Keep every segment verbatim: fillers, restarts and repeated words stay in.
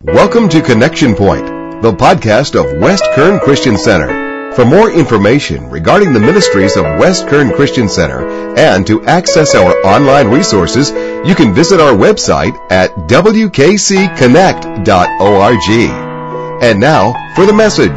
Welcome to Connection Point, the podcast of West Kern Christian Center. For more information regarding the ministries of West Kern Christian Center and to access our online resources, you can visit our website at w k c connect dot org. And now for the message.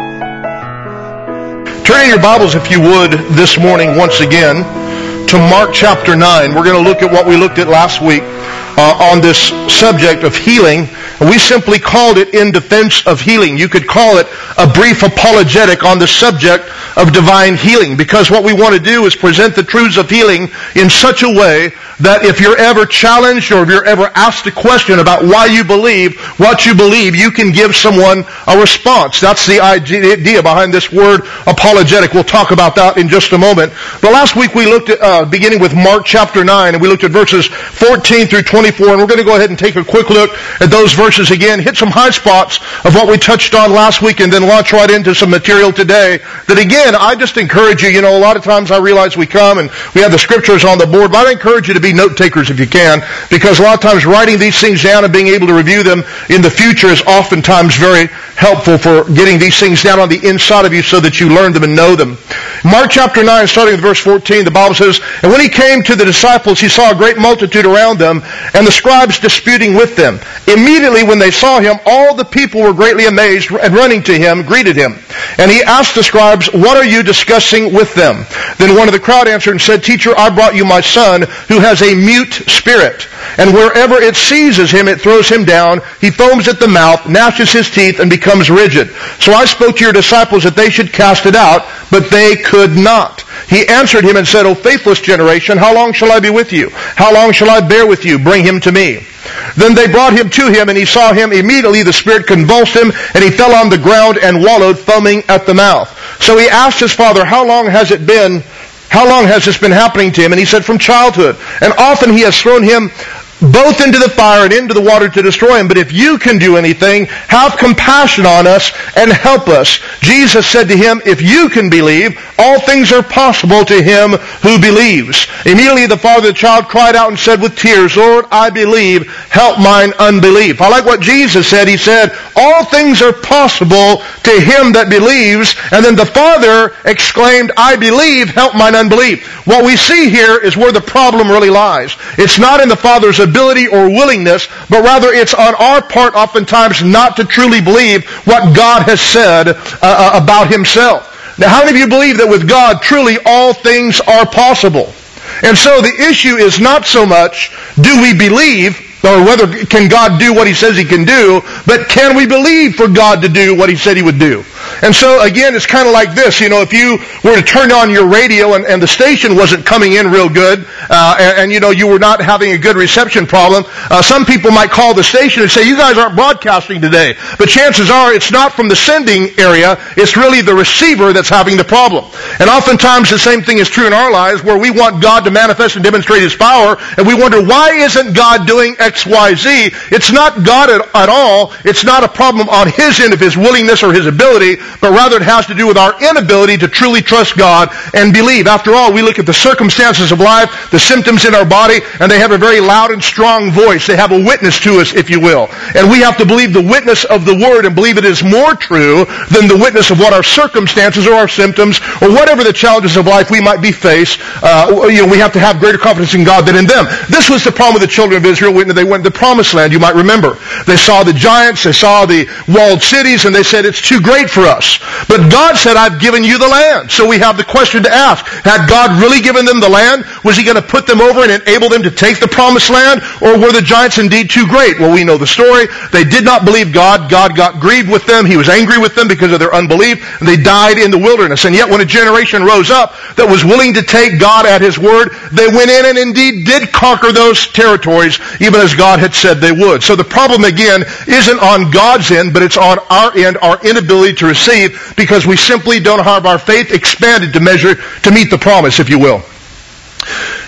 Turn in your Bibles, if you would, this morning once again to Mark chapter nine. We're going to look at what we looked at last week uh, on this subject of healing. We simply called it In Defense of Healing. You could call it a brief apologetic on the subject of divine healing, because what we want to do is present the truths of healing in such a way that if you're ever challenged or if you're ever asked a question about why you believe what you believe, you can give someone a response. That's the idea behind this word apologetic. We'll talk about that in just a moment. But last week we looked at, uh, beginning with Mark chapter nine, and we looked at verses fourteen through twenty-four, and we're going to go ahead and take a quick look at those verses again, hit some high spots of what we touched on last week, and then launch right into some material today that, again, I just encourage you. You know, a lot of times I realize we come and we have the scriptures on the board, but I encourage you to be note takers if you can, because a lot of times writing these things down and being able to review them in the future is oftentimes very helpful for getting these things down on the inside of you so that you learn them and know them. Mark chapter nine, starting with verse fourteen, the Bible says, "And when he came to the disciples, he saw a great multitude around them, and the scribes disputing with them. Immediately when they saw him, all the people were greatly amazed, and running to him, greeted him. And he asked the scribes, 'What are you discussing with them?' Then one of the crowd answered and said, 'Teacher, I brought you my son, who has a mute spirit. And wherever it seizes him, it throws him down. He foams at the mouth, gnashes his teeth, and becomes rigid. So I spoke to your disciples that they should cast it out, but they could not.' He answered him and said, 'O faithless generation, how long shall I be with you? How long shall I bear with you? Bring him to me.' Then they brought him to him, and he saw him. Immediately the spirit convulsed him, and he fell on the ground and wallowed, foaming at the mouth. So he asked his father, 'How long has it been, how long has this been happening to him?' And he said, 'From childhood. And often he has thrown him both into the fire and into the water to destroy him. But if you can do anything, have compassion on us and help us.' Jesus said to him, 'If you can believe, all things are possible to him who believes.' Immediately the father of the child cried out and said with tears, 'Lord, I believe, help mine unbelief.'" I like what Jesus said. He said, all things are possible to him that believes. And then the father exclaimed, "I believe, help mine unbelief." What we see here is where the problem really lies. It's not in the father's ability or willingness, but rather it's on our part oftentimes not to truly believe what God has said uh, about himself. Now, how many of you believe that with God truly all things are possible? And so the issue is not so much do we believe, or whether can God do what he says he can do, but can we believe for God to do what he said he would do? And so, again, it's kind of like this. You know, if you were to turn on your radio and, and the station wasn't coming in real good, uh, and, and, you know, you were not having a good reception problem, uh, some people might call the station and say, "You guys aren't broadcasting today." But chances are it's not from the sending area, it's really the receiver that's having the problem. And oftentimes the same thing is true in our lives, where we want God to manifest and demonstrate his power, and we wonder, why isn't God doing X, Y, Z? It's not God at, at all. It's not a problem on his end of his willingness or his ability, but rather it has to do with our inability to truly trust God and believe. After all, we look at the circumstances of life, the symptoms in our body, and they have a very loud and strong voice. They have a witness to us, if you will. And we have to believe the witness of the Word and believe it is more true than the witness of what our circumstances or our symptoms or whatever the challenges of life we might be faced. Uh, you know, we have to have greater confidence in God than in them. This was the problem with the children of Israel when they went to the promised land, you might remember. They saw the giants, they saw the walled cities, and they said, "It's too great for us." But God said, "I've given you the land." So we have the question to ask, had God really given them the land? Was he going to put them over and enable them to take the promised land? Or were the giants indeed too great? Well, we know the story. They did not believe God. God got grieved with them. He was angry with them because of their unbelief. And they died in the wilderness. And yet when a generation rose up that was willing to take God at his word, they went in and indeed did conquer those territories, even as God had said they would. So the problem, again, isn't on God's end, but it's on our end, our inability to receive, because we simply don't have our faith expanded to measure, to meet the promise, if you will.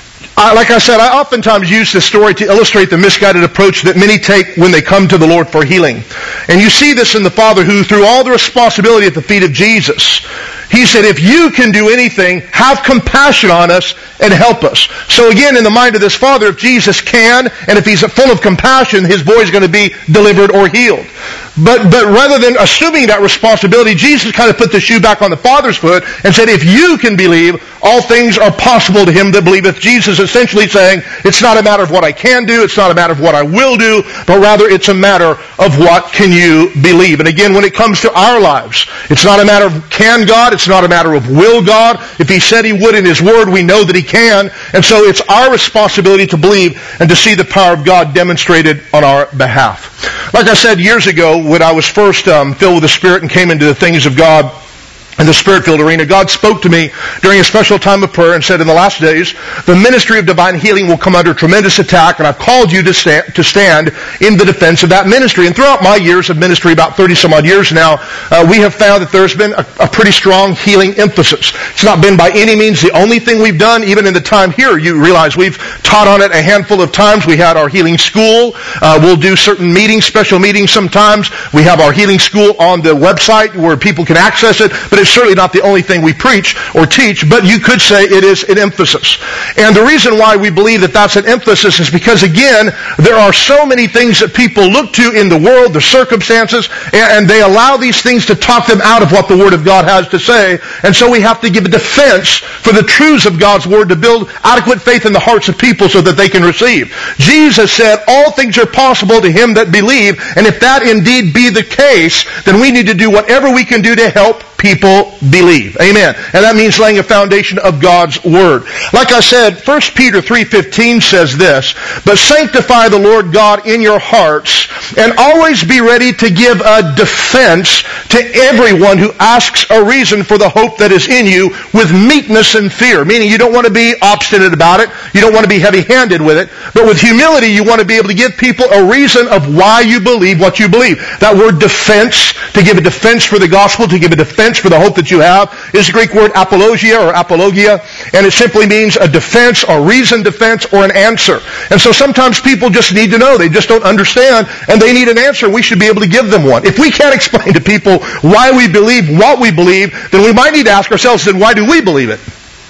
I, like I said, I oftentimes use this story to illustrate the misguided approach that many take when they come to the Lord for healing. And you see this in the Father who threw all the responsibility at the feet of Jesus. He said, if you can do anything, have compassion on us and help us. So again, in the mind of this Father, if Jesus can, and if He's full of compassion, His boy is going to be delivered or healed. But but rather than assuming that responsibility, Jesus kind of put the shoe back on the Father's foot and said, if you can believe, all things are possible to him that believeth. Jesus essentially saying, it's not a matter of what I can do, it's not a matter of what I will do, but rather it's a matter of what can you believe. And again, when it comes to our lives, it's not a matter of can God, it's not a matter of will God. If He said He would in His Word, we know that He can. And so it's our responsibility to believe and to see the power of God demonstrated on our behalf. Like I said years ago, when I was first um, filled with the Spirit and came into the things of God in the Spirit-filled arena, God spoke to me during a special time of prayer and said, in the last days, the ministry of divine healing will come under tremendous attack, and I've called you to stand, to stand in the defense of that ministry. And throughout my years of ministry, about thirty some odd years now, uh, we have found that there's been a, a pretty strong healing emphasis. It's not been by any means the only thing we've done. Even in the time here, you realize we've taught on it a handful of times. We had our healing school. Uh, we'll do certain meetings, special meetings sometimes. We have our healing school on the website where people can access it, but it's certainly not the only thing we preach or teach, but you could say it is an emphasis. And the reason why we believe that that's an emphasis is because, again, there are so many things that people look to in the world, the circumstances, and they allow these things to talk them out of what the Word of God has to say. And so we have to give a defense for the truths of God's Word to build adequate faith in the hearts of people so that they can receive. Jesus said, all things are possible to him that believe, and if that indeed be the case, then we need to do whatever we can do to help people believe. Amen. And that means laying a foundation of God's Word. Like I said, First Peter three fifteen says this, but sanctify the Lord God in your hearts, and always be ready to give a defense to everyone who asks a reason for the hope that is in you with meekness and fear. Meaning you don't want to be obstinate about it. You don't want to be heavy-handed with it. But with humility, you want to be able to give people a reason of why you believe what you believe. That word defense, to give a defense for the gospel, to give a defense for the hope that you have, is the Greek word apologia or apologia, and it simply means a defense or reasoned defense or an answer. And so sometimes people just need to know. They just don't understand, and they need an answer. We should be able to give them one. If we can't explain to people why we believe what we believe, then we might need to ask ourselves, then why do we believe it?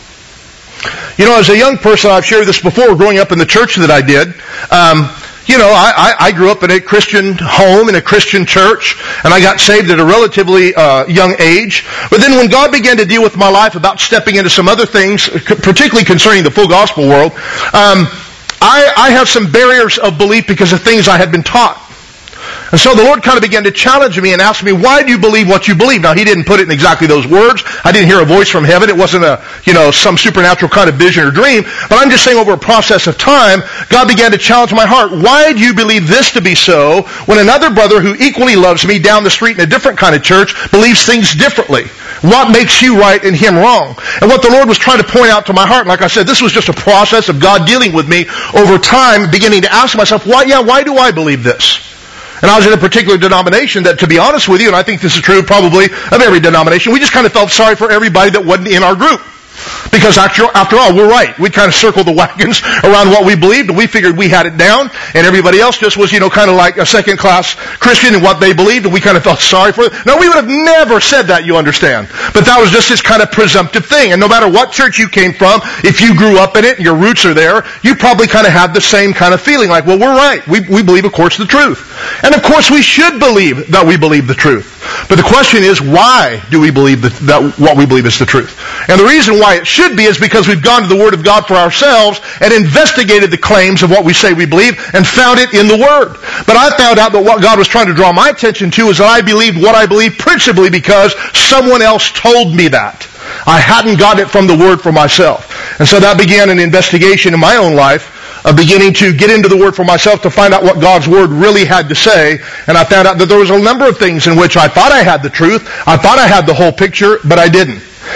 You know, as a young person, I've shared this before, growing up in the church that I did, um, You know, I, I grew up in a Christian home, in a Christian church, and I got saved at a relatively uh, young age. But then when God began to deal with my life about stepping into some other things, particularly concerning the full gospel world, um, I, I have some barriers of belief because of things I had been taught. And so the Lord kind of began to challenge me and ask me, why do you believe what you believe? Now, He didn't put it in exactly those words. I didn't hear a voice from heaven. It wasn't a, you know, some supernatural kind of vision or dream. But I'm just saying over a process of time, God began to challenge my heart. Why do you believe this to be so when another brother who equally loves me down the street in a different kind of church believes things differently? What makes you right and him wrong? And what the Lord was trying to point out to my heart, like I said, this was just a process of God dealing with me over time, beginning to ask myself, why, yeah, why do I believe this? And I was in a particular denomination that, to be honest with you, and I think this is true probably of every denomination, we just kind of felt sorry for everybody that wasn't in our group. Because after, after all, we're right. We kind of circled the wagons around what we believed, and we figured we had it down, and everybody else just was, you know, kind of like a second-class Christian in what they believed, and we kind of felt sorry for them. No, we would have never said that, you understand. But that was just this kind of presumptive thing. And no matter what church you came from, if you grew up in it and your roots are there, you probably kind of had the same kind of feeling, like, well, we're right. We, we believe, of course, the truth. And, of course, we should believe that we believe the truth. But the question is, why do we believe that, that what we believe is the truth? And the reason why it should be is because we've gone to the Word of God for ourselves and investigated the claims of what we say we believe and found it in the Word. But I found out that what God was trying to draw my attention to is that I believed what I believed principally because someone else told me that. I hadn't gotten it from the Word for myself. And so that began an investigation in my own life of beginning to get into the Word for myself to find out what God's Word really had to say. And I found out that there was a number of things in which I thought I had the truth, I thought I had the whole picture, but I didn't.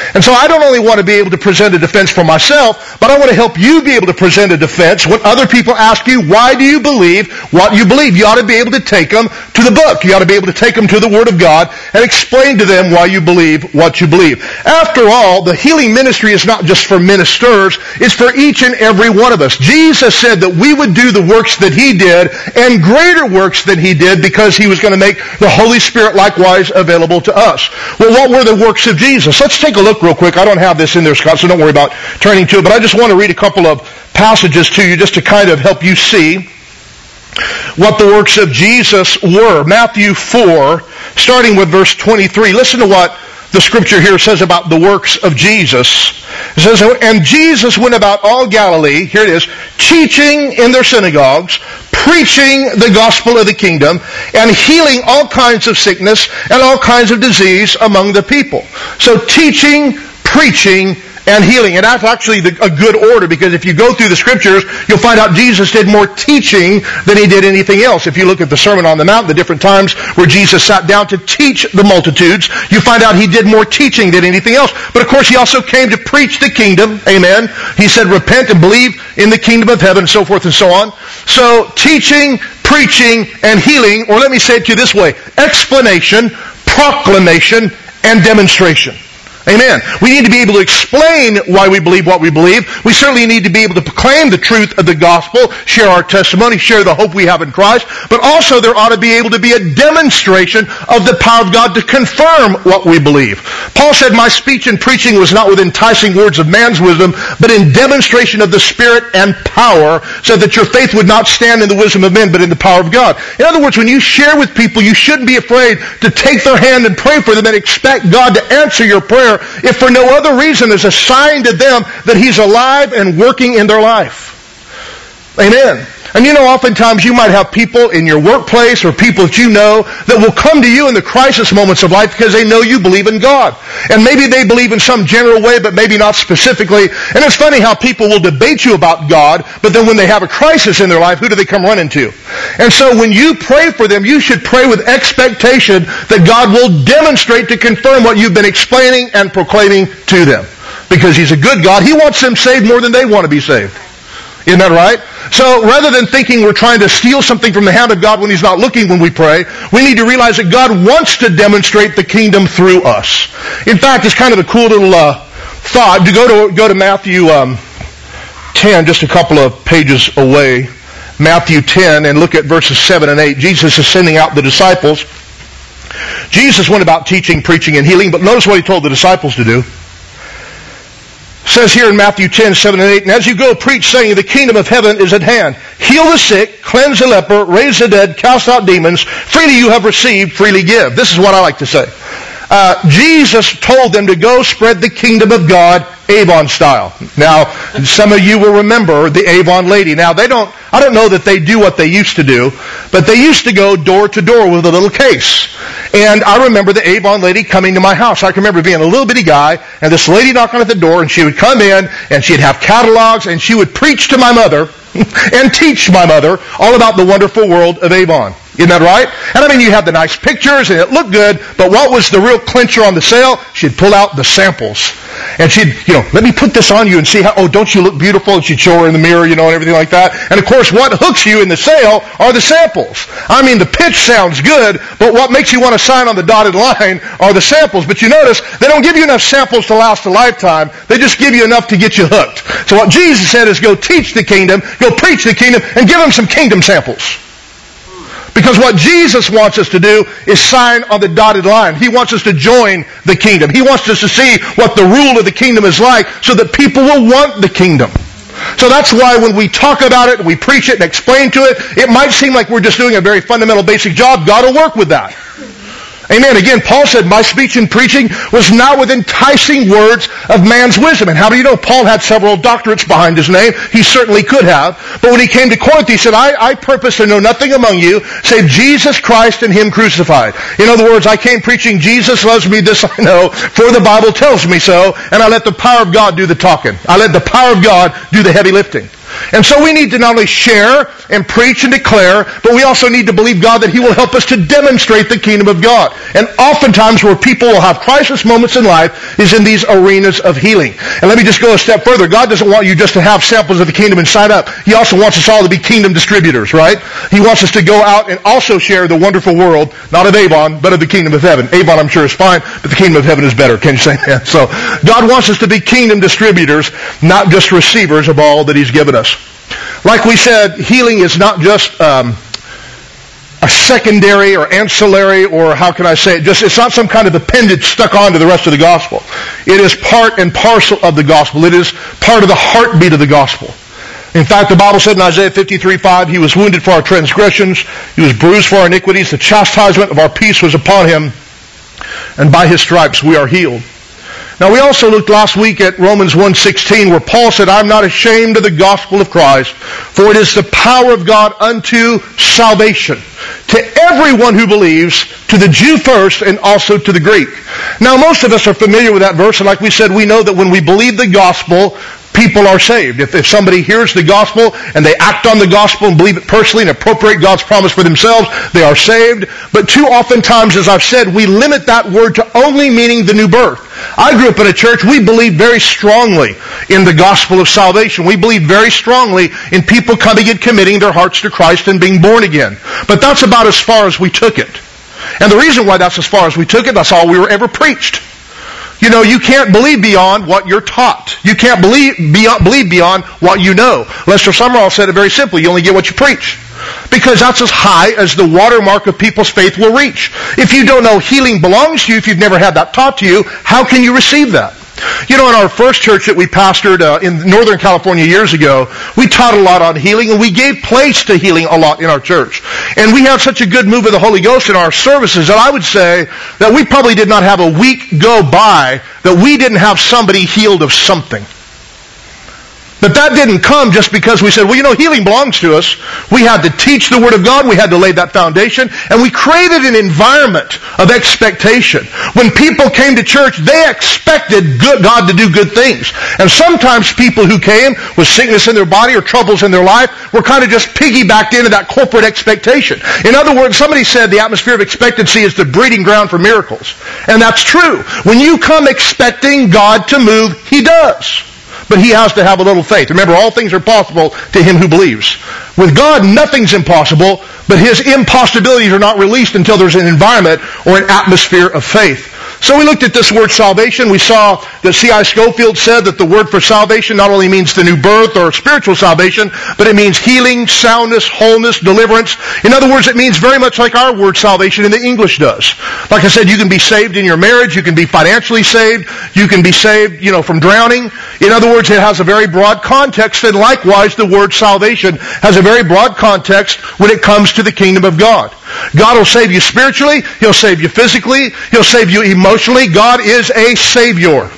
And so I don't only want to be able to present a defense for myself, but I want to help you be able to present a defense when other people ask you, why do you believe what you believe? You ought to be able to take them to the book. You ought to be able to take them to the Word of God and explain to them why you believe what you believe. After all, the healing ministry is not just for ministers, it's for each and every one of us. Jesus said that we would do the works that He did and greater works than He did because He was going to make the Holy Spirit likewise available to us. Well, what were the works of Jesus? Let's take a look real quick. I don't have this in there, Scott, so don't worry about turning to it, but I just want to read a couple of passages to you just to kind of help you see what the works of Jesus were. Matthew four, starting with verse twenty-three. Listen to what the scripture here says about the works of Jesus. It says, and Jesus went about all Galilee, here it is, teaching in their synagogues, preaching the gospel of the kingdom, and healing all kinds of sickness and all kinds of disease among the people. So teaching, preaching, and healing. And that's actually the, a good order, because if you go through the scriptures, you'll find out Jesus did more teaching than He did anything else. If you look at the Sermon on the Mount, the different times where Jesus sat down to teach the multitudes, you find out He did more teaching than anything else. But of course, He also came to preach the kingdom. Amen. He said, repent and believe in the kingdom of heaven, and so forth and so on. So teaching, preaching, and healing, or let me say it to you this way, explanation, proclamation, and demonstration. Amen. We need to be able to explain why we believe what we believe. We certainly need to be able to proclaim the truth of the gospel, share our testimony, share the hope we have in Christ. But also there ought to be able to be a demonstration of the power of God to confirm what we believe. Paul said, my speech and preaching was not with enticing words of man's wisdom, but in demonstration of the Spirit and power, so that your faith would not stand in the wisdom of men, but in the power of God. In other words, when you share with people, you shouldn't be afraid to take their hand and pray for them and expect God to answer your prayer, if for no other reason as a sign to them that He's alive and working in their life. Amen. And you know, oftentimes you might have people in your workplace or people that you know that will come to you in the crisis moments of life because they know you believe in God. And maybe they believe in some general way, but maybe not specifically. And it's funny how people will debate you about God, but then when they have a crisis in their life, who do they come running to? And so when you pray for them, you should pray with expectation that God will demonstrate to confirm what you've been explaining and proclaiming to them. Because He's a good God. He wants them saved more than they want to be saved. Isn't that right? So rather than thinking we're trying to steal something from the hand of God when He's not looking when we pray, we need to realize that God wants to demonstrate the kingdom through us. In fact, it's kind of a cool little uh, thought. To go to go to Matthew um, ten, just a couple of pages away, Matthew ten, and look at verses seven and eight. Jesus is sending out the disciples. Jesus went about teaching, preaching, and healing, but notice what He told the disciples to do. It says here in Matthew ten, seven and eight, and as you go, preach, saying, the kingdom of heaven is at hand. Heal the sick, cleanse the leper, raise the dead, cast out demons. Freely you have received, freely give. This is what I like to say. Uh, Jesus told them to go spread the kingdom of God Avon style. Now, some of you will remember the Avon lady. Now, they don't, I don't know that they do what they used to do, but they used to go door to door with a little case. And I remember the Avon lady coming to my house. I can remember being a little bitty guy, and this lady knocking at the door, and she would come in, and she'd have catalogs, and she would preach to my mother and teach my mother all about the wonderful world of Avon. Isn't that right? And I mean, you had the nice pictures, and it looked good, but what was the real clincher on the sale? She'd pull out the samples. And she'd, you know, let me put this on you and see how, oh, don't you look beautiful? And she'd show her in the mirror, you know, and everything like that. And of course, what hooks you in the sale are the samples. I mean, the pitch sounds good, but what makes you want to sign on the dotted line are the samples. But you notice, they don't give you enough samples to last a lifetime. They just give you enough to get you hooked. So what Jesus said is go teach the kingdom, go preach the kingdom, and give them some kingdom samples. Because what Jesus wants us to do is sign on the dotted line. He wants us to join the kingdom. He wants us to see what the rule of the kingdom is like so that people will want the kingdom. So that's why when we talk about it, we preach it and explain to it, it might seem like we're just doing a very fundamental basic job. God will work with that. Amen. Again, Paul said, my speech and preaching was not with enticing words of man's wisdom. And how do you know Paul had several doctorates behind his name? He certainly could have. But when he came to Corinth, he said, I, I purpose to know nothing among you save Jesus Christ and Him crucified. In other words, I came preaching Jesus loves me, this I know, for the Bible tells me so, and I let the power of God do the talking. I let the power of God do the heavy lifting. And so we need to not only share and preach and declare, but we also need to believe God that He will help us to demonstrate the kingdom of God. And oftentimes where people will have crisis moments in life is in these arenas of healing. And let me just go a step further. God doesn't want you just to have samples of the kingdom and sign up. He also wants us all to be kingdom distributors, right? He wants us to go out and also share the wonderful world, not of Avon, but of the kingdom of heaven. Avon, I'm sure, is fine, but the kingdom of heaven is better. Can you say that? So God wants us to be kingdom distributors, not just receivers of all that He's given us. Like we said, healing is not just um, a secondary or ancillary, or how can I say it, just it's not some kind of appendage stuck onto the rest of the gospel. It is part and parcel of the gospel. It is part of the heartbeat of the gospel. In fact, the Bible said in Isaiah fifty-three five, He was wounded for our transgressions, He was bruised for our iniquities, the chastisement of our peace was upon Him, and by His stripes we are healed. Now we also looked last week at Romans one sixteen, where Paul said, I'm not ashamed of the gospel of Christ, for it is the power of God unto salvation, to everyone who believes, to the Jew first and also to the Greek. Now most of us are familiar with that verse, and like we said, we know that when we believe the gospel, people are saved. If, if somebody hears the gospel and they act on the gospel and believe it personally and appropriate God's promise for themselves, they are saved. But too often times, as I've said, we limit that word to only meaning the new birth. I grew up in a church, we believed very strongly in the gospel of salvation. We believed very strongly in people coming and committing their hearts to Christ and being born again. But that's about as far as we took it. And the reason why that's as far as we took it, that's all we were ever preached. You know, you can't believe beyond what you're taught. You can't believe beyond, believe beyond what you know. Lester Summerall said it very simply. You only get what you preach. Because that's as high as the watermark of people's faith will reach. If you don't know healing belongs to you, if you've never had that taught to you, how can you receive that? You know, in our first church that we pastored uh, in Northern California years ago, we taught a lot on healing, and we gave place to healing a lot in our church. And we had such a good move of the Holy Ghost in our services that I would say that we probably did not have a week go by that we didn't have somebody healed of something. But that didn't come just because we said, well, you know, healing belongs to us. We had to teach the Word of God. We had to lay that foundation. And we created an environment of expectation. When people came to church, they expected good, God to do good things. And sometimes people who came with sickness in their body or troubles in their life were kind of just piggybacked into that corporate expectation. In other words, somebody said the atmosphere of expectancy is the breeding ground for miracles. And that's true. When you come expecting God to move, He does. But He has to have a little faith. Remember, all things are possible to him who believes. With God, nothing's impossible, but His impossibilities are not released until there's an environment or an atmosphere of faith. So we looked at this word salvation. We saw that C I Scofield said that the word for salvation not only means the new birth or spiritual salvation, but it means healing, soundness, wholeness, deliverance. In other words, it means very much like our word salvation in the English does. Like I said, you can be saved in your marriage. You can be financially saved. You can be saved, you know, from drowning. In other words, it has a very broad context, and likewise the word salvation has a very broad context when it comes to the kingdom of God. God will save you spiritually. He'll save you physically. He'll save you emotionally. God is a Savior.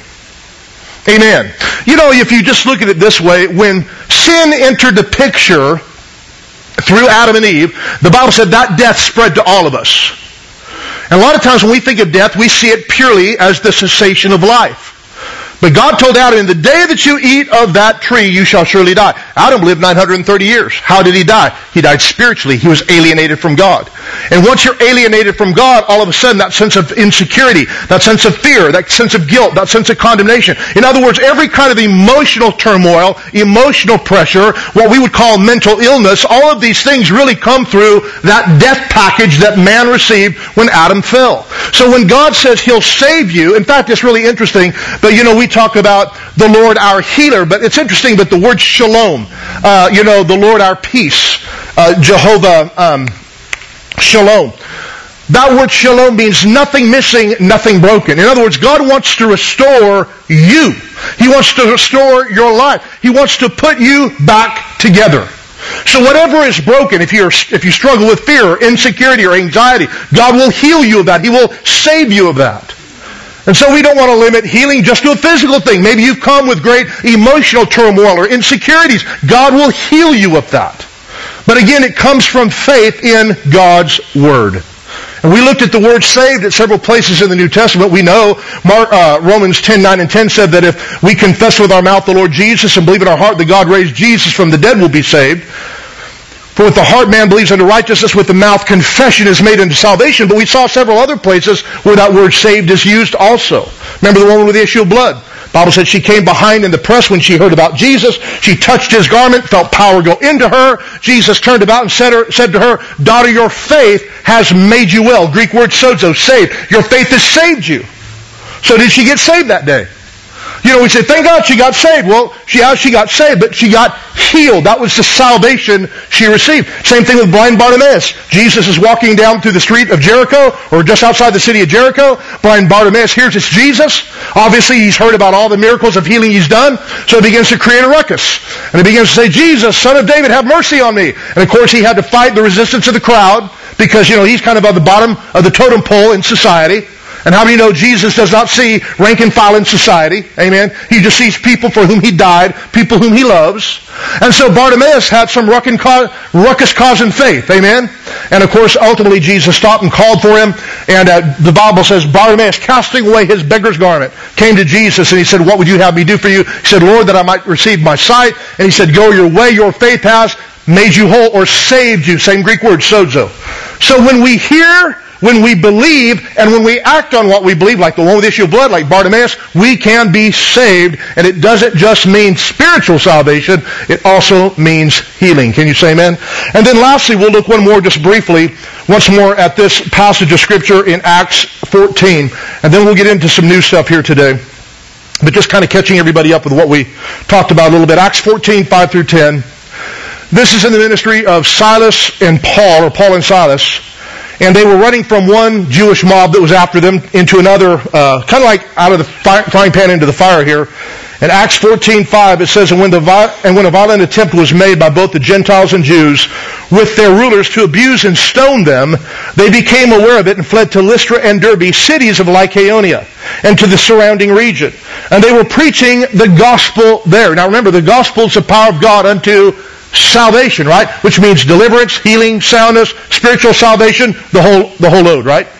Amen. You know, if you just look at it this way, when sin entered the picture through Adam and Eve, the Bible said that death spread to all of us. And a lot of times when we think of death, we see it purely as the cessation of life. But God told Adam, in the day that you eat of that tree, you shall surely die. Adam lived nine hundred thirty years. How did he die? He died spiritually. He was alienated from God. And once you're alienated from God, all of a sudden that sense of insecurity, that sense of fear, that sense of guilt, that sense of condemnation. In other words, every kind of emotional turmoil, emotional pressure, what we would call mental illness, all of these things really come through that death package that man received when Adam fell. So when God says He'll save you, in fact, it's really interesting, but you know, we talk about the Lord our healer, but it's interesting, but the word shalom, uh, you know, the Lord our peace, uh, Jehovah um, shalom. That word shalom means nothing missing, nothing broken. In other words, God wants to restore you. He wants to restore your life. He wants to put you back together. So whatever is broken, if you're if you struggle with fear or insecurity or anxiety, God will heal you of that. He will save you of that. And so we don't want to limit healing just to a physical thing. Maybe you've come with great emotional turmoil or insecurities. God will heal you of that. But again, it comes from faith in God's Word. And we looked at the word saved at several places in the New Testament. We know Mark, uh, Romans ten, nine, and ten said that if we confess with our mouth the Lord Jesus and believe in our heart that God raised Jesus from the dead, we'll be saved. For with the heart man believes unto righteousness, with the mouth confession is made unto salvation. But we saw several other places where that word saved is used also. Remember the woman with the issue of blood? The Bible said she came behind in the press when she heard about Jesus. She touched his garment, felt power go into her. Jesus turned about and said, her, said to her, daughter, your faith has made you well. Greek word sozo, saved. Your faith has saved you. So did she get saved that day? You know, we say, thank God she got saved. Well, she, she got saved, but she got healed. That was the salvation she received. Same thing with blind Bartimaeus. Jesus is walking down through the street of Jericho, or just outside the city of Jericho. Blind Bartimaeus hears it's Jesus. Obviously, he's heard about all the miracles of healing he's done, so he begins to create a ruckus. And he begins to say, Jesus, Son of David, have mercy on me. And of course, he had to fight the resistance of the crowd, because, you know, he's kind of at the bottom of the totem pole in society. And how many know Jesus does not see rank and file in society? Amen. He just sees people for whom he died, people whom he loves. And so Bartimaeus had some ruckus causing faith. Amen. And of course, ultimately Jesus stopped and called for him. And uh, the Bible says Bartimaeus, casting away his beggar's garment, came to Jesus and he said, what would you have me do for you? He said, Lord, that I might receive my sight. And he said, go your way, your faith has made you whole, or saved you. Same Greek word, sozo. So when we hear, when we believe, and when we act on what we believe, like the one with the issue of blood, like Bartimaeus, we can be saved. And it doesn't just mean spiritual salvation, it also means healing. Can you say amen? And then lastly, we'll look one more just briefly, once more at this passage of Scripture in Acts fourteen. And then we'll get into some new stuff here today. But just kind of catching everybody up with what we talked about a little bit. Acts fourteen, five through ten. This is in the ministry of Silas and Paul, or Paul and Silas. And they were running from one Jewish mob that was after them into another, uh, kind of like out of the frying pan into the fire here. In Acts fourteen, five, it says, and when, the vi- and when a violent attempt was made by both the Gentiles and Jews with their rulers to abuse and stone them, they became aware of it and fled to Lystra and Derbe, cities of Lycaonia, and to the surrounding region. And they were preaching the gospel there. Now remember, the gospel is the power of God unto salvation, right? Which means deliverance, healing, soundness, spiritual salvation, the whole the whole load, right?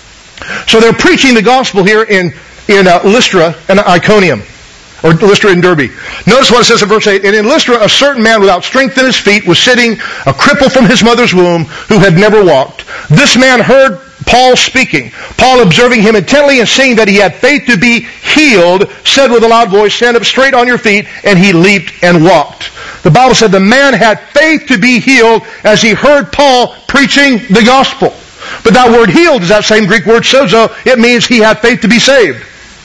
So they're preaching the gospel here in in uh, Lystra and Iconium, or Lystra and Derbe. Notice what it says in verse eight. And in Lystra, a certain man without strength in his feet was sitting, a cripple from his mother's womb, who had never walked. This man heard Paul speaking. Paul, observing him intently and seeing that he had faith to be healed, said with a loud voice, stand up straight on your feet, and he leaped and walked. The Bible said the man had faith to be healed as he heard Paul preaching the gospel. But that word healed is that same Greek word sozo. It means he had faith to be saved.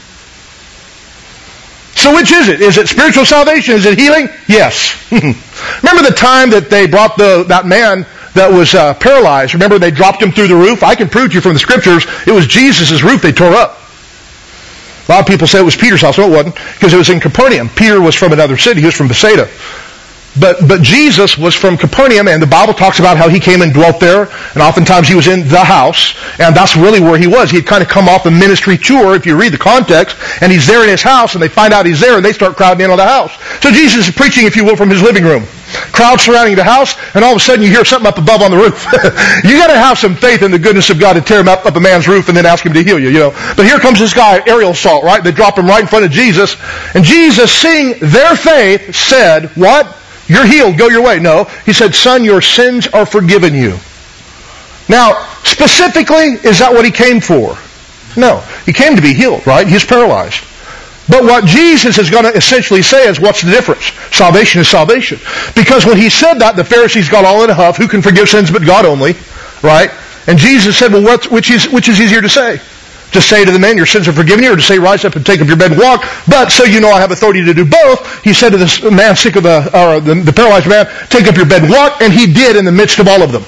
So which is it? Is it spiritual salvation? Is it healing? Yes. Remember the time that they brought the that man that was uh, paralyzed? Remember they dropped him through the roof? I can prove to you from the Scriptures, it was Jesus' roof they tore up. A lot of people say it was Peter's house. No, it wasn't, because it was in Capernaum. Peter was from another city. He was from Bethsaida. But but Jesus was from Capernaum, and the Bible talks about how he came and dwelt there, and oftentimes he was in the house, and that's really where he was. He'd kind of come off a ministry tour, if you read the context, and he's there in his house, and they find out he's there, and they start crowding in on the house. So Jesus is preaching, if you will, from his living room. Crowd surrounding the house, and all of a sudden you hear something up above on the roof. You got to have some faith in the goodness of God to tear him up, up a man's roof and then ask him to heal you, you know. But here comes this guy, aerial assault, right? They drop him right in front of Jesus, and Jesus, seeing their faith, said, what? You're healed, go your way. No. He said, son, your sins are forgiven you. Now, specifically, is that what he came for? No. He came to be healed, right? He's paralyzed. But what Jesus is going to essentially say is, what's the difference? Salvation is salvation. Because when he said that, the Pharisees got all in a huff. Who can forgive sins but God only? Right? And Jesus said, well, what, which is, which is easier to say? To say to the man, your sins are forgiven you, or to say, rise up and take up your bed and walk. But so you know I have authority to do both, he said to this man sick of the, or the, the paralyzed man, take up your bed and walk, and he did in the midst of all of them.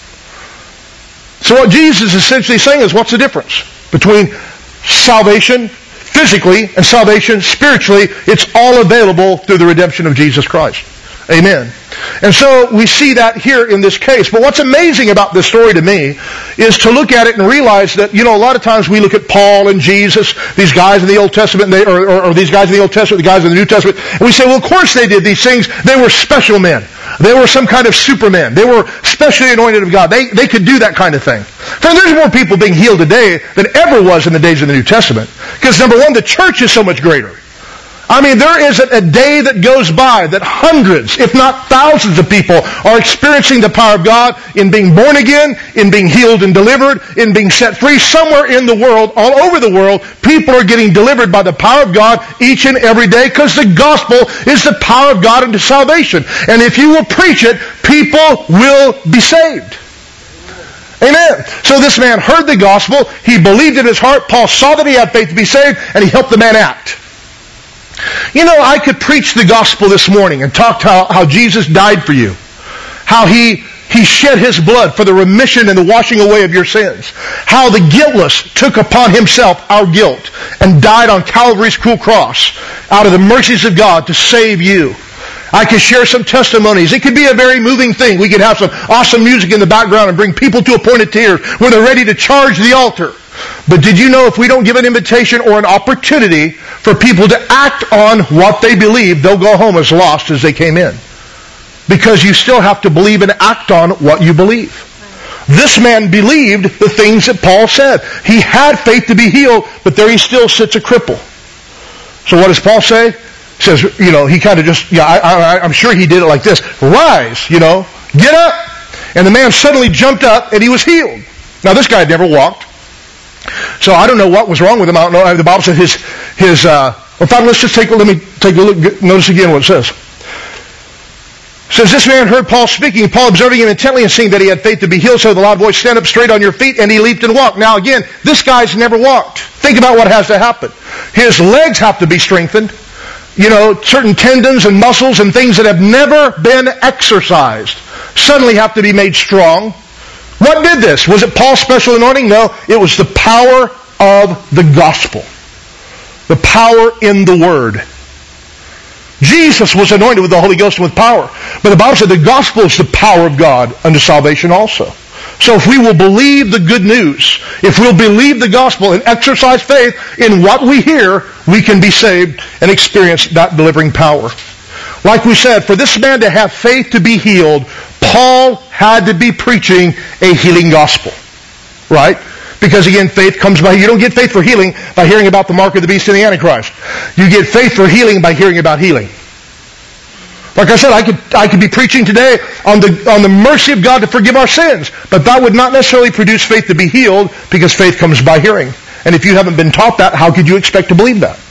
So what Jesus is essentially saying is, what's the difference between salvation physically and salvation spiritually? It's all available through the redemption of Jesus Christ. Amen. And so we see that here in this case. But what's amazing about this story to me is to look at it and realize that, you know, a lot of times we look at Paul and Jesus, these guys in the Old Testament, they, or, or, or these guys in the Old Testament, the guys in the New Testament, and we say, well, of course they did these things. They were special men. They were some kind of supermen. They were specially anointed of God. They, they could do that kind of thing. Friend, there's more people being healed today than ever was in the days of the New Testament. Because number one, the church is so much greater. I mean, there isn't a day that goes by that hundreds, if not thousands of people are experiencing the power of God in being born again, in being healed and delivered, in being set free. Somewhere in the world, all over the world, people are getting delivered by the power of God each and every day because the gospel is the power of God unto salvation. And if you will preach it, people will be saved. Amen. So this man heard the gospel, he believed in his heart, Paul saw that he had faith to be saved, and he helped the man act. You know, I could preach the gospel this morning and talk to how, how Jesus died for you. How he, he shed his blood for the remission and the washing away of your sins. How the guiltless took upon himself our guilt and died on Calvary's cruel cross out of the mercies of God to save you. I could share some testimonies. It could be a very moving thing. We could have some awesome music in the background and bring people to a point of tears where they're ready to charge the altar. But did you know if we don't give an invitation or an opportunity for people to act on what they believe, they'll go home as lost as they came in? Because you still have to believe and act on what you believe. This man believed the things that Paul said. He had faith to be healed, but there he still sits a cripple. So what does Paul say? He says, you know, he kind of just, yeah, I, I, I'm sure he did it like this. Rise, you know, get up. And the man suddenly jumped up and he was healed. Now this guy had never walked. So I don't know what was wrong with him. I don't know. The Bible said his, his, uh, in fact, let's just take, let me take a look, notice again what it says. It says, this man heard Paul speaking, Paul observing him intently and seeing that he had faith to be healed, so the loud voice, stand up straight on your feet, and he leaped and walked. Now again, this guy's never walked. Think about what has to happen. His legs have to be strengthened. You know, certain tendons and muscles and things that have never been exercised suddenly have to be made strong. What did this? Was it Paul's special anointing? No, it was the power of the gospel. The power in the Word. Jesus was anointed with the Holy Ghost and with power. But the Bible said the gospel is the power of God unto salvation also. So if we will believe the good news, if we'll believe the gospel and exercise faith in what we hear, we can be saved and experience that delivering power. Like we said, for this man to have faith to be healed, Paul had to be preaching a healing gospel. Right? Because again, faith comes by, you don't get faith for healing by hearing about the mark of the beast and the Antichrist. You get faith for healing by hearing about healing. Like I said, I could, I could be preaching today on the, on the mercy of God to forgive our sins, but that would not necessarily produce faith to be healed because faith comes by hearing. And if you haven't been taught that, how could you expect to believe that?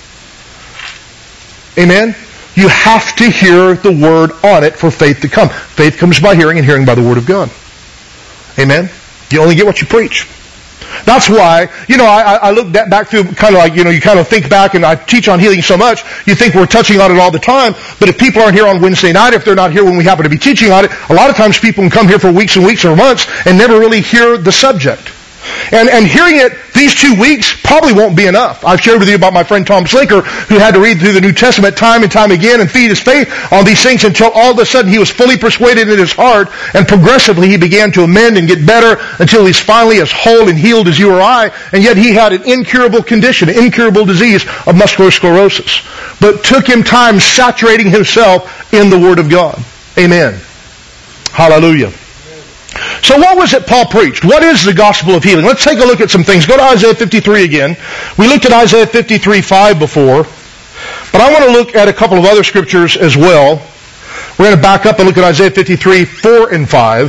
Amen? You have to hear the Word on it for faith to come. Faith comes by hearing and hearing by the Word of God. Amen? You only get what you preach. That's why, you know, I, I look back through kind of like, you know, you kind of think back, and I teach on healing so much, you think we're touching on it all the time, but if people aren't here on Wednesday night, if they're not here when we happen to be teaching on it, a lot of times people can come here for weeks and weeks or months and never really hear the subject. And, and hearing it these two weeks probably won't be enough. I've shared with you about my friend Tom Slinker, who had to read through the New Testament time and time again and feed his faith on these things until all of a sudden he was fully persuaded in his heart, and progressively he began to amend and get better until he's finally as whole and healed as you or I, and yet he had an incurable condition, an incurable disease of muscular sclerosis. But it took him time saturating himself in the Word of God. Amen. Hallelujah. So what was it Paul preached? What is the gospel of healing? Let's take a look at some things. Go to Isaiah fifty-three again. We looked at Isaiah fifty-three five before, but I want to look at a couple of other scriptures as well. We're going to back up and look at Isaiah fifty-three four and five.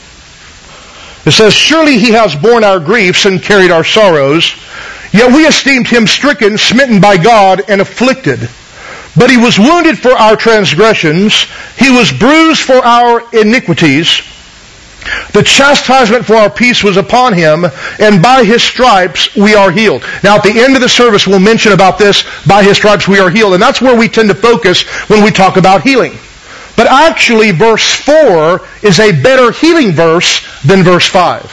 It says, surely he has borne our griefs and carried our sorrows, yet we esteemed him stricken, smitten by God, and afflicted. But he was wounded for our transgressions, he was bruised for our iniquities. The chastisement for our peace was upon him, and by his stripes we are healed. Now at the end of the service we'll mention about this, by his stripes we are healed, and that's where we tend to focus when we talk about healing. But actually verse four is a better healing verse than verse five.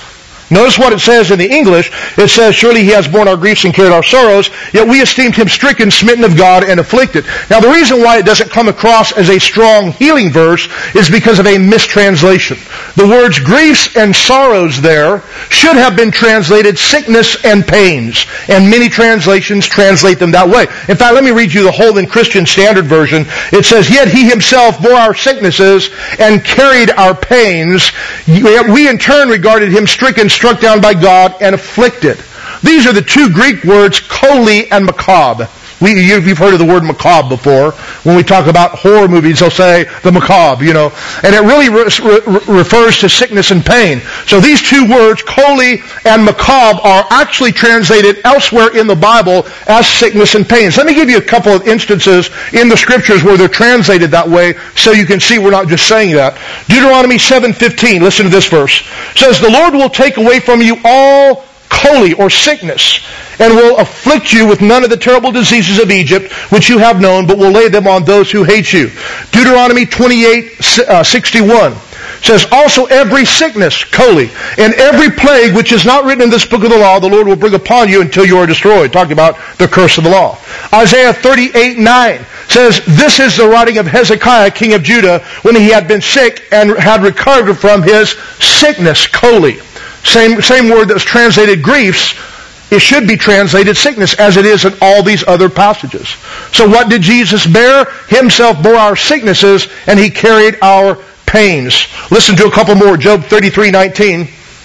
Notice what it says in the English. It says, surely he has borne our griefs and carried our sorrows, yet we esteemed him stricken, smitten of God, and afflicted. Now the reason why it doesn't come across as a strong healing verse is because of a mistranslation. The words griefs and sorrows there should have been translated sickness and pains. And many translations translate them that way. In fact, let me read you the Holman Christian Standard Version. It says, yet he himself bore our sicknesses and carried our pains. We in turn regarded him stricken, struck down by God, and afflicted. These are the two Greek words, choli and macabre. We, you've heard of the word macabre before. When we talk about horror movies, they'll say the macabre, you know. And it really re- re- refers to sickness and pain. So these two words, choli and macabre, are actually translated elsewhere in the Bible as sickness and pains. Let me give you a couple of instances in the Scriptures where they're translated that way so you can see we're not just saying that. Deuteronomy seven fifteen, listen to this verse. It says, the Lord will take away from you all choli, or sickness, and will afflict you with none of the terrible diseases of Egypt, which you have known, but will lay them on those who hate you. Deuteronomy twenty-eight sixty-one says, also every sickness, choli, and every plague which is not written in this book of the law, the Lord will bring upon you until you are destroyed. Talking about the curse of the law. Isaiah thirty-eight nine says, this is the writing of Hezekiah, king of Judah, when he had been sick and had recovered from his sickness, choli. Same, same word that's translated griefs, it should be translated sickness, as it is in all these other passages. So what did Jesus bear? Himself bore our sicknesses, and he carried our pains. Listen to a couple more. Job thirty-three nineteen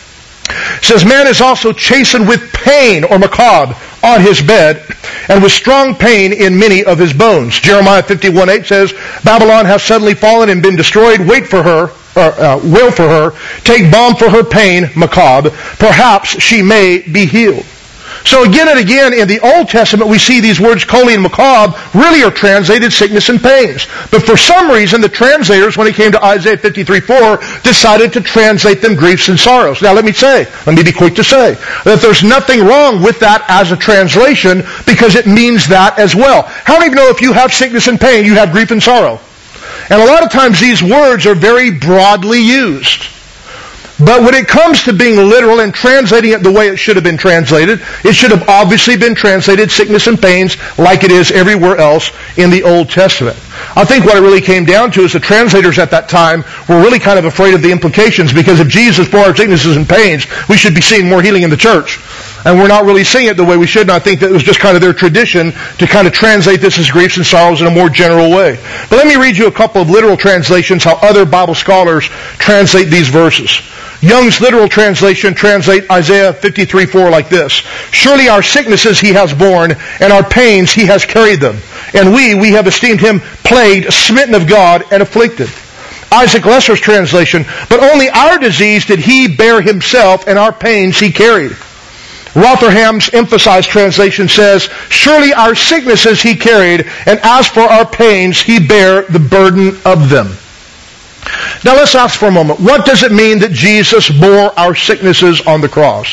says, man is also chastened with pain, or macabre, on his bed, and with strong pain in many of his bones. Jeremiah fifty-one eight says, Babylon has suddenly fallen and been destroyed. Wait for her. Or, uh, wail for her, take balm for her pain, macabre, perhaps she may be healed. So again and again in the Old Testament we see these words choli and macabre really are translated sickness and pains. But for some reason the translators, when it came to Isaiah fifty-three four, decided to translate them griefs and sorrows. Now let me say, let me be quick to say, that there's nothing wrong with that as a translation because it means that as well. How many of you know if you have sickness and pain, you have grief and sorrow? And a lot of times these words are very broadly used. But when it comes to being literal and translating it the way it should have been translated, it should have obviously been translated sickness and pains like it is everywhere else in the Old Testament. I think what it really came down to is the translators at that time were really kind of afraid of the implications, because if Jesus bore our sicknesses and pains, we should be seeing more healing in the church. And we're not really seeing it the way we should, and I think that it was just kind of their tradition to kind of translate this as griefs and sorrows in a more general way. But let me read you a couple of literal translations, how other Bible scholars translate these verses. Young's literal translation translate Isaiah fifty-three four like this. Surely our sicknesses he has borne, and our pains he has carried them. And we, we have esteemed him plagued, smitten of God, and afflicted. Isaac Lesser's translation, but only our disease did he bear himself, and our pains he carried. Rotherham's emphasized translation says, surely our sicknesses he carried, and as for our pains, he bare the burden of them. Now let's ask for a moment, what does it mean that Jesus bore our sicknesses on the cross?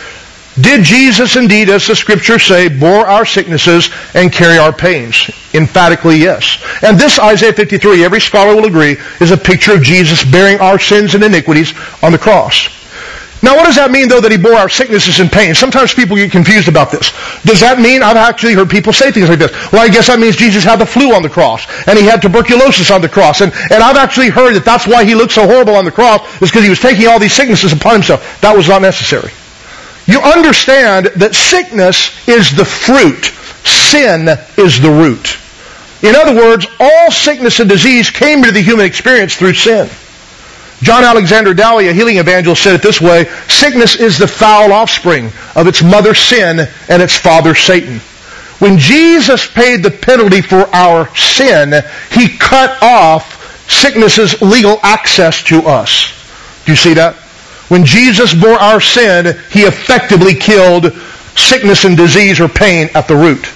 Did Jesus indeed, as the Scriptures say, bore our sicknesses and carry our pains? Emphatically, yes. And this Isaiah fifty-three, every scholar will agree, is a picture of Jesus bearing our sins and iniquities on the cross. Now what does that mean, though, that he bore our sicknesses and pains? Sometimes people get confused about this. Does that mean, I've actually heard people say things like this, well, I guess that means Jesus had the flu on the cross, and he had tuberculosis on the cross, and, and I've actually heard that that's why he looked so horrible on the cross, is because he was taking all these sicknesses upon himself. That was not necessary. You understand that sickness is the fruit, sin is the root. In other words, all sickness and disease came to the human experience through sin. John Alexander Dowie, a healing evangelist, said it this way, sickness is the foul offspring of its mother sin and its father Satan. When Jesus paid the penalty for our sin, he cut off sickness's legal access to us. Do you see that? When Jesus bore our sin, he effectively killed sickness and disease or pain at the root.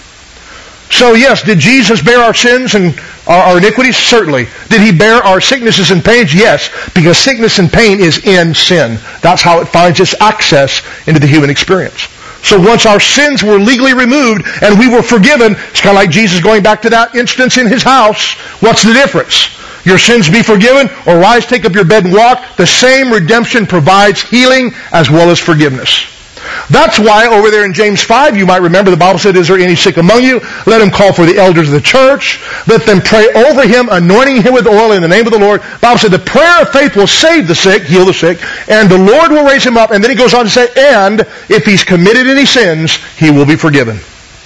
So yes, did Jesus bear our sins and our, our iniquities? Certainly. Did he bear our sicknesses and pains? Yes, because sickness and pain is in sin. That's how it finds its access into the human experience. So once our sins were legally removed and we were forgiven, it's kind of like Jesus going back to that instance in his house. What's the difference? your sins be forgiven, or rise, take up your bed and walk. The same redemption provides healing as well as forgiveness. That's why over there in James five, you might remember the Bible said, is there any sick among you? Let him call for the elders of the church. Let them pray over him, anointing him with oil in the name of the Lord. The Bible said the prayer of faith will save the sick, heal the sick, and the Lord will raise him up. And then he goes on to say, and if he's committed any sins, he will be forgiven.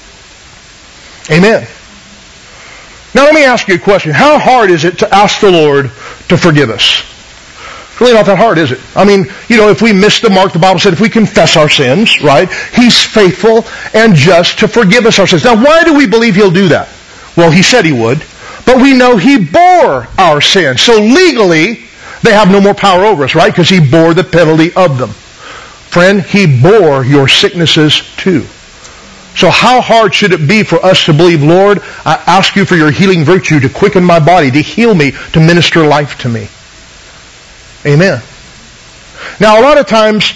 Amen. Now let me ask you a question. How hard is it to ask the Lord to forgive us? It's really not that hard, is it? I mean, you know, if we miss the mark, the Bible said if we confess our sins, right, He's faithful and just to forgive us our sins. Now, why do we believe He'll do that? Well, He said He would, but we know He bore our sins. So legally, they have no more power over us, right? Because He bore the penalty of them. Friend, He bore your sicknesses too. So how hard should it be for us to believe, Lord, I ask you for your healing virtue to quicken my body, to heal me, to minister life to me. Amen. Now, a lot of times,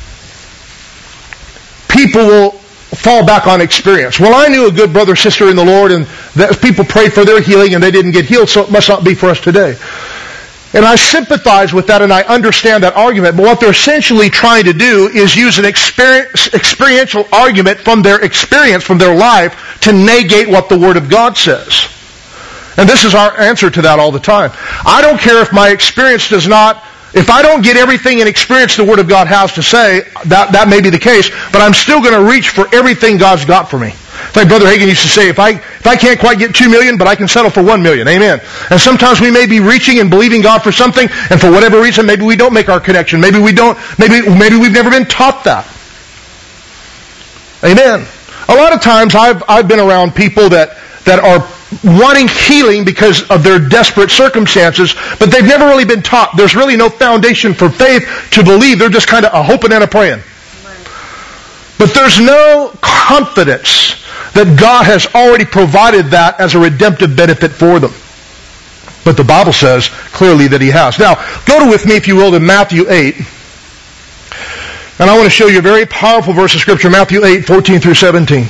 people will fall back on experience. Well, I knew a good brother or sister in the Lord, and that people prayed for their healing, and they didn't get healed, so it must not be for us today. And I sympathize with that, and I understand that argument, but what they're essentially trying to do is use an experience, experiential argument from their experience, from their life, to negate what the Word of God says. And this is our answer to that all the time. I don't care if my experience does not, if I don't get everything in experience the Word of God has to say, that, that may be the case, but I'm still going to reach for everything God's got for me. It's like Brother Hagin used to say, if I if I can't quite get two million, but I can settle for one million. Amen. And sometimes we may be reaching and believing God for something, and for whatever reason, maybe we don't make our connection. Maybe we don't, maybe maybe we've never been taught that. Amen. A lot of times I've I've been around people that, that are wanting healing because of their desperate circumstances, but they've never really been taught. There's really no foundation for faith to believe. They're just kind of a hoping and a praying. But there's no confidence that God has already provided that as a redemptive benefit for them. But the Bible says clearly that He has. Now, go to with me, if you will, to Matthew eight. And I want to show you a very powerful verse of Scripture, Matthew eight, fourteen through seventeen.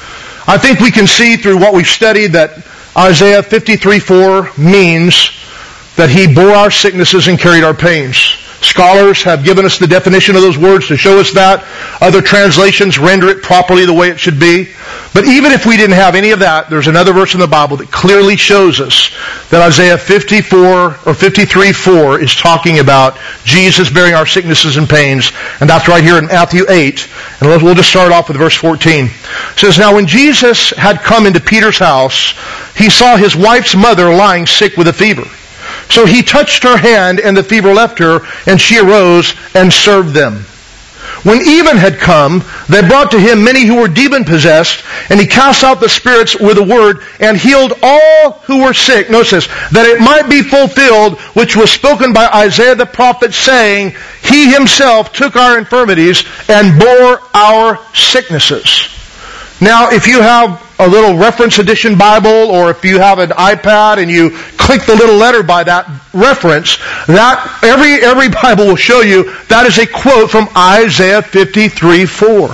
I think we can see through what we've studied that Isaiah fifty-three four means that He bore our sicknesses and carried our pains. Scholars have given us the definition of those words to show us that. Other translations render it properly the way it should be. But even if we didn't have any of that, there's another verse in the Bible that clearly shows us that Isaiah fifty-four or fifty-three four is talking about Jesus bearing our sicknesses and pains. And that's right here in Matthew eight. And we'll just start off with verse fourteen. It says, now when Jesus had come into Peter's house, he saw his wife's mother lying sick with a fever. So he touched her hand, and the fever left her, and she arose and served them. When even had come, they brought to him many who were demon-possessed, and he cast out the spirits with a word, and healed all who were sick. Notice this, that it might be fulfilled, which was spoken by Isaiah the prophet, saying, He Himself took our infirmities and bore our sicknesses. Now, if you have a little reference edition Bible, or if you have an iPad and you click the little letter by that reference, that every every Bible will show you that is a quote from Isaiah fifty-three four.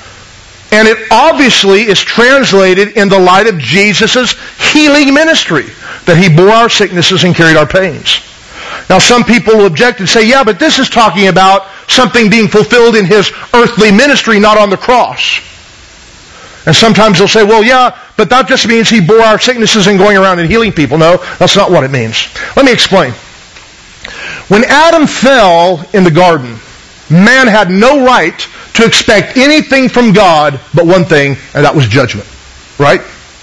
And it obviously is translated in the light of Jesus' healing ministry, that He bore our sicknesses and carried our pains. Now some people will object and say, yeah, but this is talking about something being fulfilled in His earthly ministry, not on the cross. And sometimes they'll say, well, yeah, but that just means He bore our sicknesses and going around and healing people. No, that's not what it means. Let me explain. When Adam fell in the garden, man had no right to expect anything from God but one thing, and that was judgment. Right?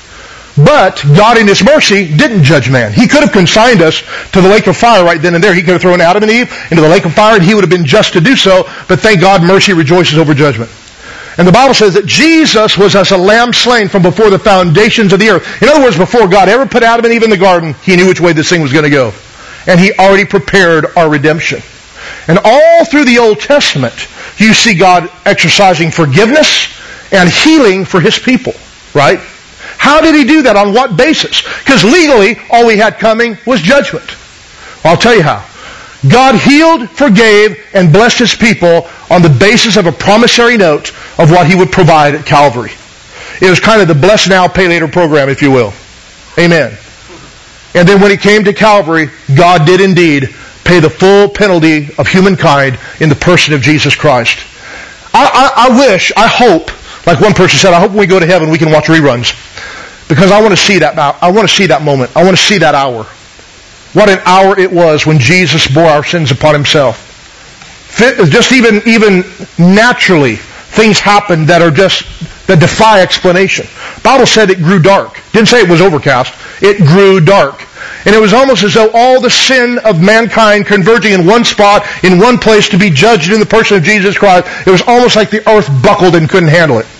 But God in His mercy didn't judge man. He could have consigned us to the lake of fire right then and there. He could have thrown Adam and Eve into the lake of fire, and He would have been just to do so. But thank God, mercy rejoices over judgment. And the Bible says that Jesus was as a lamb slain from before the foundations of the earth. In other words, before God ever put Adam and Eve in the garden, He knew which way this thing was going to go. And He already prepared our redemption. And all through the Old Testament, you see God exercising forgiveness and healing for His people. Right? How did He do that? On what basis? Because legally, all we had coming was judgment. Well, I'll tell you how. God healed, forgave, and blessed His people on the basis of a promissory note of what He would provide at Calvary. It was kind of the bless now, pay later program, if you will. Amen. And then when it came to Calvary, God did indeed pay the full penalty of humankind in the person of Jesus Christ. I, I, I wish, I hope, like one person said, I hope when we go to heaven we can watch reruns. Because I want to see that, I want to see that moment. I want to see that hour. What an hour it was when Jesus bore our sins upon himself. Just even, even naturally, things happen that are just, that defy explanation. The Bible said it grew dark. Didn't say it was overcast. It grew dark. And it was almost as though all the sin of mankind converging in one spot, in one place to be judged in the person of Jesus Christ, it was almost like the earth buckled and couldn't handle it.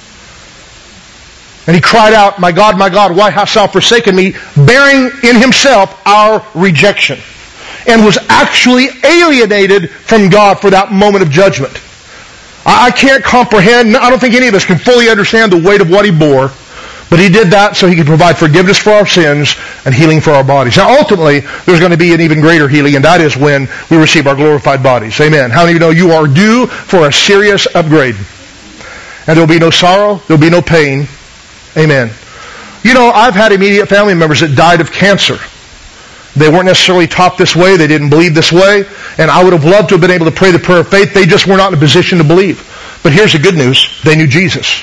And he cried out, "My God, my God, why hast thou forsaken me?" bearing in himself our rejection. And was actually alienated from God for that moment of judgment. I can't comprehend, I don't think any of us can fully understand the weight of what he bore, but he did that so he could provide forgiveness for our sins and healing for our bodies. Now ultimately, there's going to be an even greater healing, and that is when we receive our glorified bodies. Amen. How many of you know you are due for a serious upgrade? And there'll be no sorrow, there'll be no pain. Amen. You know, I've had immediate family members that died of cancer. They weren't necessarily taught this way. They didn't believe this way. And I would have loved to have been able to pray the prayer of faith. They just were not in a position to believe. But here's the good news. They knew Jesus.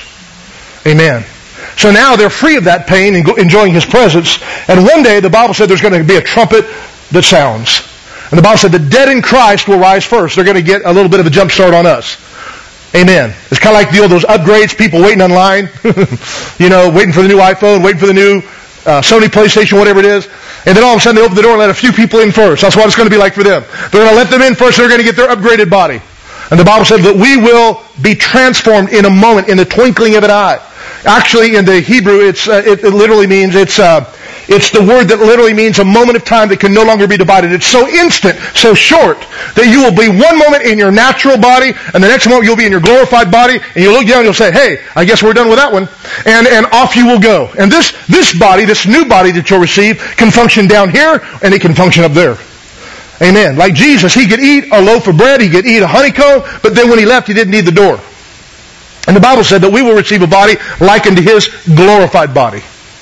Amen. So now they're free of that pain and enjoying his presence. And one day the Bible said there's going to be a trumpet that sounds. And the Bible said the dead in Christ will rise first. They're going to get a little bit of a jump start on us. Amen. It's kind of like the old, those upgrades, people waiting online. You know, waiting for the new iPhone, waiting for the new uh, Sony PlayStation, whatever it is. And then all of a sudden they open the door and let a few people in first. That's what it's going to be like for them. They're going to let them in first, and they're going to get their upgraded body. And the Bible said that we will be transformed in a moment, in the twinkling of an eye. Actually, in the Hebrew, it's uh, it, it literally means, it's uh, it's the word that literally means a moment of time that can no longer be divided. It's so instant, so short, that you will be one moment in your natural body, and the next moment you'll be in your glorified body, and you'll look down and you'll say, "Hey, I guess we're done with that one." And and off you will go. And this, this body, this new body that you'll receive, can function down here, and it can function up there. Amen. Like Jesus, he could eat a loaf of bread, he could eat a honeycomb, but then when he left, he didn't need the door. And the Bible said that we will receive a body likened to his glorified body.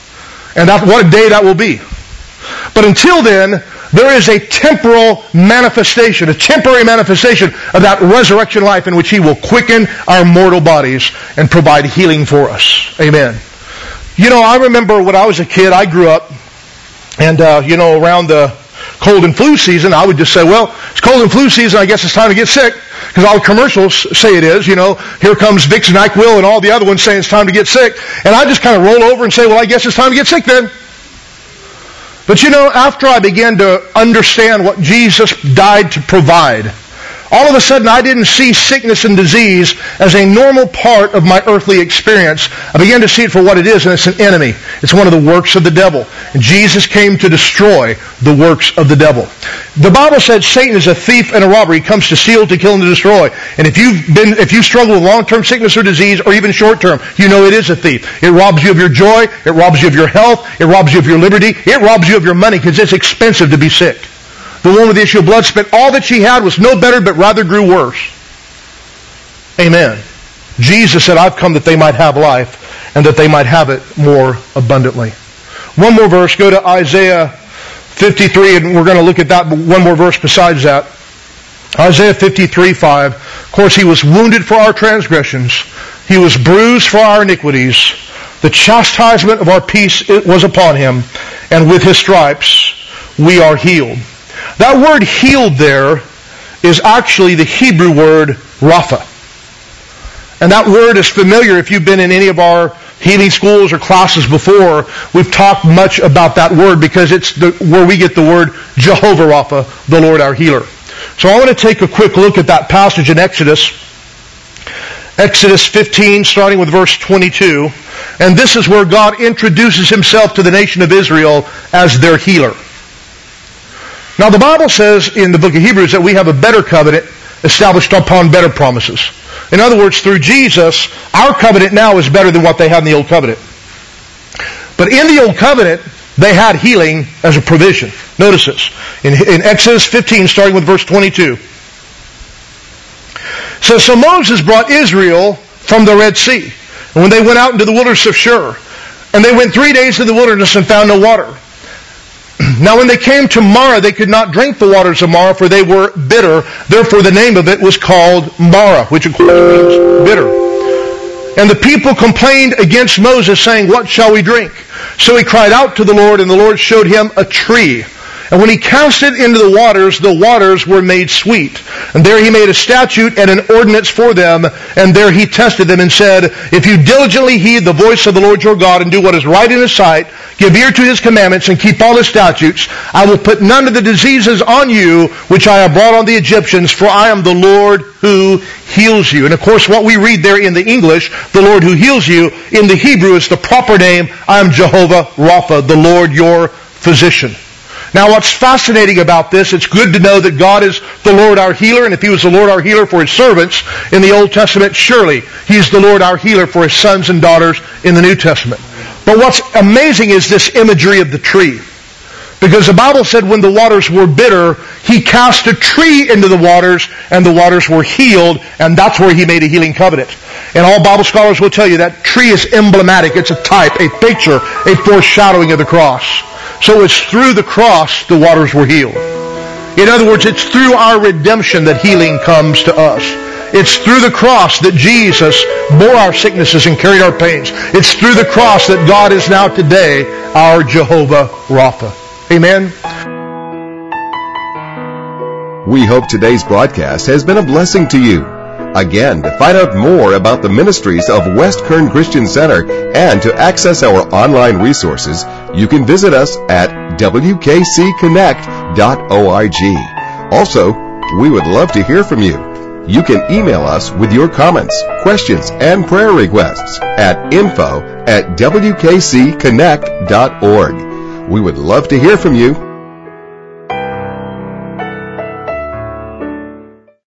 And that, what a day that will be. But until then, there is a temporal manifestation, a temporary manifestation of that resurrection life in which he will quicken our mortal bodies and provide healing for us. Amen. You know, I remember when I was a kid, I grew up, and, uh, you know, around the cold and flu season, I would just say, well, it's cold and flu season, I guess it's time to get sick. Because all the commercials say it is, you know, here comes Vicks and NyQuil and all the other ones saying it's time to get sick. And I just kind of roll over and say, well, I guess it's time to get sick then. But you know, after I began to understand what Jesus died to provide, all of a sudden I didn't see sickness and disease as a normal part of my earthly experience. I began to see it for what it is, and it's an enemy. It's one of the works of the devil. And Jesus came to destroy the works of the devil. The Bible said Satan is a thief and a robber. He comes to steal, to kill, and to destroy. And if you've been, if you struggle with long-term sickness or disease, or even short-term, you know it is a thief. It robs you of your joy. It robs you of your health. It robs you of your liberty. It robs you of your money because it's expensive to be sick. The woman with the issue of blood spent all that she had, was no better, but rather grew worse. Amen. Jesus said, I've come that they might have life, and that they might have it more abundantly. One more verse, go to Isaiah fifty-three, and we're going to look at that, but one more verse besides that. Isaiah fifty-three, five. Of course, he was wounded for our transgressions. He was bruised for our iniquities. The chastisement of our peace was upon him, and with his stripes we are healed. That word healed there is actually the Hebrew word rapha. And that word is familiar if you've been in any of our healing schools or classes before. We've talked much about that word because it's the, where we get the word Jehovah Rapha, the Lord our healer. So I want to take a quick look at that passage in Exodus. Exodus fifteen, starting with verse twenty-two. And this is where God introduces himself to the nation of Israel as their healer. Now the Bible says in the book of Hebrews that we have a better covenant established upon better promises. In other words, through Jesus, our covenant now is better than what they had in the old covenant. But in the old covenant, they had healing as a provision. Notice this. In, in Exodus fifteen, starting with verse twenty-two. So, so Moses brought Israel from the Red Sea. And when they went out into the wilderness of Shur, and they went three days in the wilderness and found no water. Now when they came to Marah, they could not drink the waters of Marah, for they were bitter. Therefore the name of it was called Marah, which of course means bitter. And the people complained against Moses, saying, what shall we drink? So he cried out to the Lord, and the Lord showed him a tree. And when he cast it into the waters, the waters were made sweet. And there he made a statute and an ordinance for them. And there he tested them and said, if you diligently heed the voice of the Lord your God and do what is right in his sight, give ear to his commandments and keep all his statutes, I will put none of the diseases on you which I have brought on the Egyptians, for I am the Lord who heals you. And of course what we read there in the English, the Lord who heals you, in the Hebrew is the proper name, I am Jehovah Rapha, the Lord your physician. Now what's fascinating about this, it's good to know that God is the Lord our healer, and if he was the Lord our healer for his servants in the Old Testament, surely he's the Lord our healer for his sons and daughters in the New Testament. But what's amazing is this imagery of the tree. Because the Bible said when the waters were bitter, he cast a tree into the waters, and the waters were healed, and that's where he made a healing covenant. And all Bible scholars will tell you that tree is emblematic. It's a type, a picture, a foreshadowing of the cross. So it's through the cross the waters were healed. In other words, it's through our redemption that healing comes to us. It's through the cross that Jesus bore our sicknesses and carried our pains. It's through the cross that God is now today our Jehovah Rapha. Amen. We hope today's broadcast has been a blessing to you. Again, to find out more about the ministries of West Kern Christian Center and to access our online resources, you can visit us at w k c connect dot org. Also, we would love to hear from you. You can email us with your comments, questions, and prayer requests at info at w k c connect dot org. We would love to hear from you.